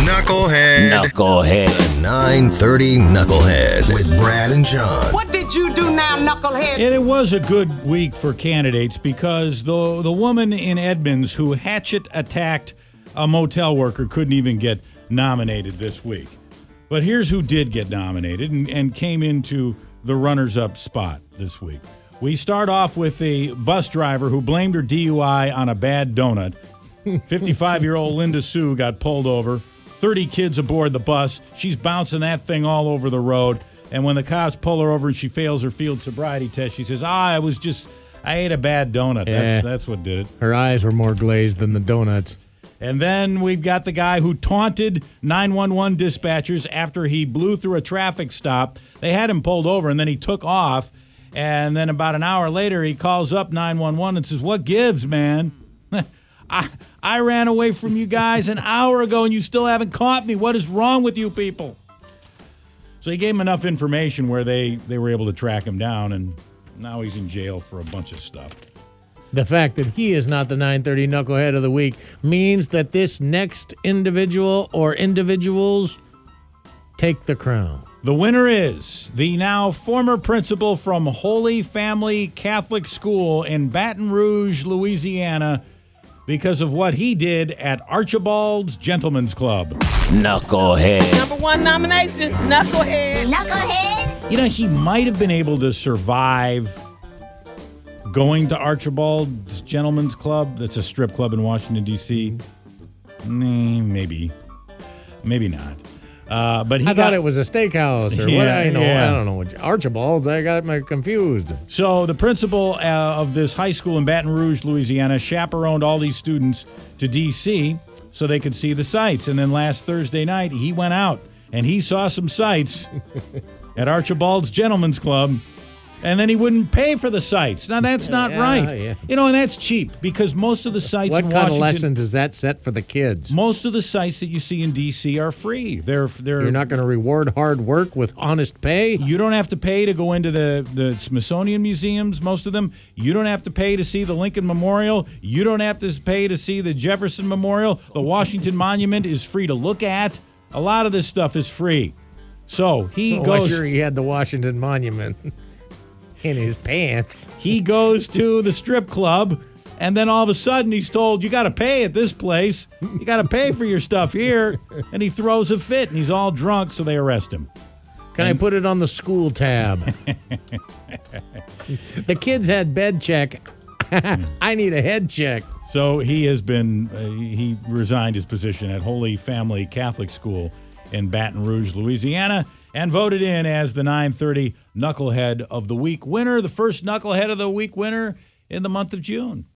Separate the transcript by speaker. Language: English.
Speaker 1: Knucklehead. The 930 Knucklehead with Brad and John.
Speaker 2: What did you do now, Knucklehead?
Speaker 3: And it was a good week for candidates because the woman in Edmonds who hatchet-attacked a motel worker couldn't even get nominated this week. But here's who did get nominated and came into the runners-up spot this week. We start off with a bus driver who blamed her DUI on a bad donut. 55-year-old Linda Sue got pulled over. 30 kids aboard the bus. She's bouncing that thing all over the road. And when the cops pull her over and she fails her field sobriety test, she says, I ate a bad donut. That's what did it.
Speaker 4: Her eyes were more glazed than the donuts.
Speaker 3: And then we've got the guy who taunted 911 dispatchers after he blew through a traffic stop. They had him pulled over, and then he took off. And then about an hour later, he calls up 911 and says, what gives, man? I ran away from you guys an hour ago, and you still haven't caught me. What is wrong with you people? So he gave him enough information where they were able to track him down, and now he's in jail for a bunch of stuff.
Speaker 4: The fact that he is not the 930 Knucklehead of the Week means that this next individual or individuals take the crown.
Speaker 3: The winner is the now former principal from Holy Family Catholic School in Baton Rouge, Louisiana, because of what he did at Archibald's Gentlemen's Club.
Speaker 1: Knucklehead.
Speaker 2: Number one nomination, Knucklehead.
Speaker 5: Knucklehead?
Speaker 3: You know, he might have been able to survive going to Archibald's Gentlemen's Club. That's a strip club in Washington, D.C. Maybe. Maybe not. But I
Speaker 4: thought it was a steakhouse or what? I don't know. Archibald's, I got my confused.
Speaker 3: So the principal of this high school in Baton Rouge, Louisiana, chaperoned all these students to D.C. so they could see the sights. And then last Thursday night, he went out and he saw some sights at Archibald's Gentlemen's Club. And then he wouldn't pay for the sites. Now, that's not right.
Speaker 4: Yeah.
Speaker 3: You know, and that's cheap because most of the sites in Washington...
Speaker 4: What kind of lessons is that set for the kids?
Speaker 3: Most of the sites that you see in D.C. are free.
Speaker 4: You're not going to reward hard work with honest pay?
Speaker 3: You don't have to pay to go into the Smithsonian museums, most of them. You don't have to pay to see the Lincoln Memorial. You don't have to pay to see the Jefferson Memorial. The Washington Monument is free to look at. A lot of this stuff is free. So he goes...
Speaker 4: I'm sure he had the Washington Monument in his pants.
Speaker 3: He goes to the strip club, and then all of a sudden he's told, you got to pay at this place. You got to pay for your stuff here. And he throws a fit, and he's all drunk, so they arrest him.
Speaker 4: Can I put it on the school tab? The kids had bed check. I need a head check.
Speaker 3: So he has been, he resigned his position at Holy Family Catholic School in Baton Rouge, Louisiana, and voted in as the 930 Knucklehead of the Week winner, the first Knucklehead of the Week winner in the month of June.